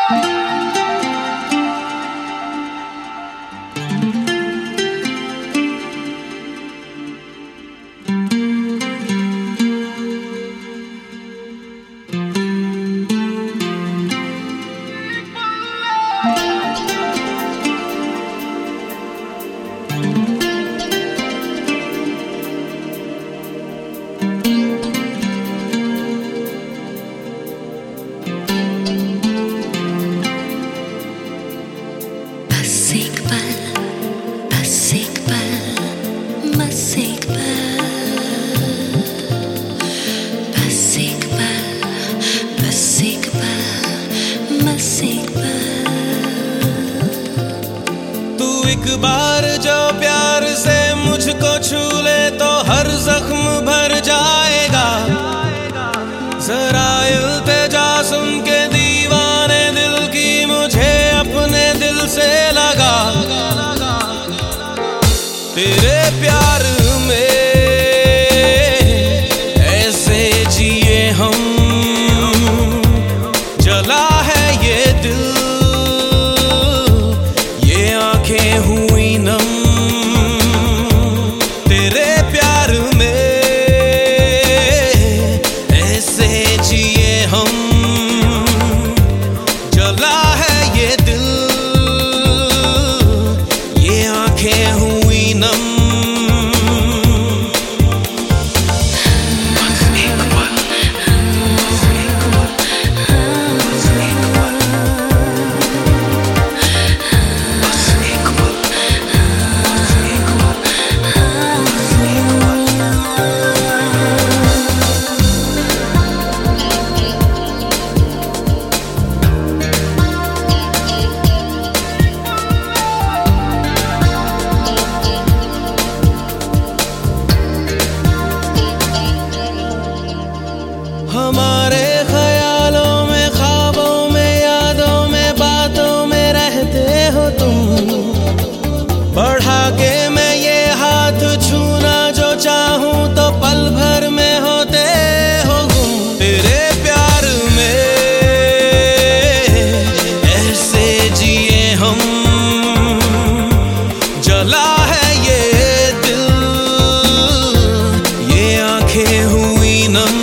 एक बार जो प्यार से मुझको छू ले तो हर जख्म भर जाएगा। जरा इल्तिजा सुन के दीवाने दिल की मुझे अपने दिल से लगा। तेरे प्यार में ऐसे जिए हम, जला है ये दिल, ये आंखें हुई नम। तेरे प्यार में ऐसे जिए हम, जला है ये दिल, ये आंखें हुई नम। हमारे ख्यालों में, ख्वाबों में, यादों में, बातों में रहते हो तुम। बढ़ा के मैं ये हाथ छूना जो चाहूं तो पल भर में होते हो गुम। तेरे प्यार में ऐसे जिए हम, जला है ये दिल, ये आंखें हुई नम।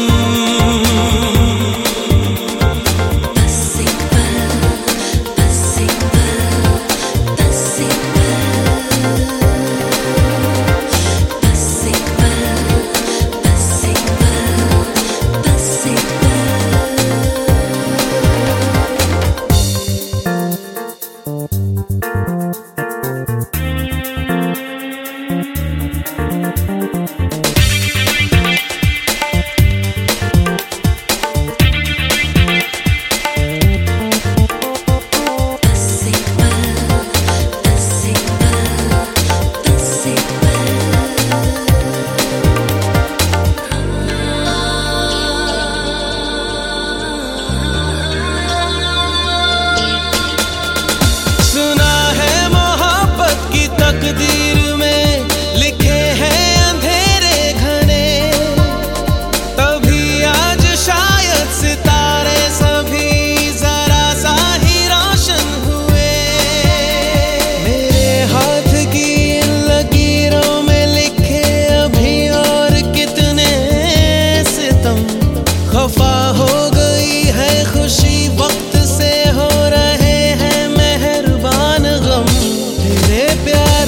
तकदीर में लिखे हैं अंधेरे घने, तभी आज शायद सितारे सभी जरा सा ही रोशन हुए। मेरे हाथ की इन लकीरों में लिखे अभी और कितने सितम। खफा हो गई है खुशी, वक्त से हो रहे हैं मेहरबान गम। तेरे प्यार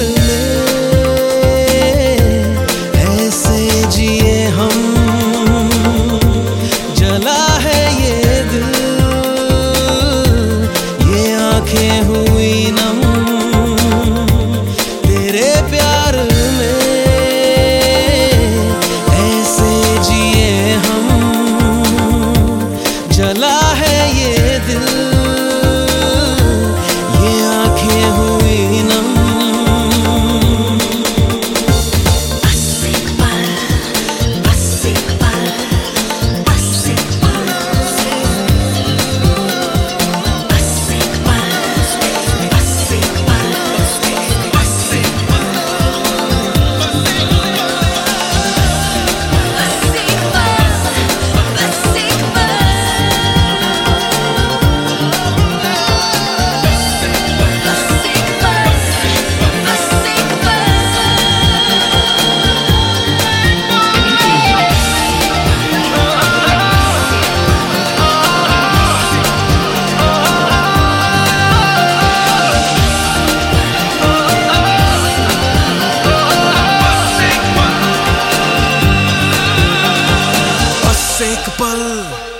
जला है ये दिल, ये आंखें हुई नम। तेरे प्यार में ऐसे जिए हम, जला है ये दिल, ये आंखें हुई नम। एक पल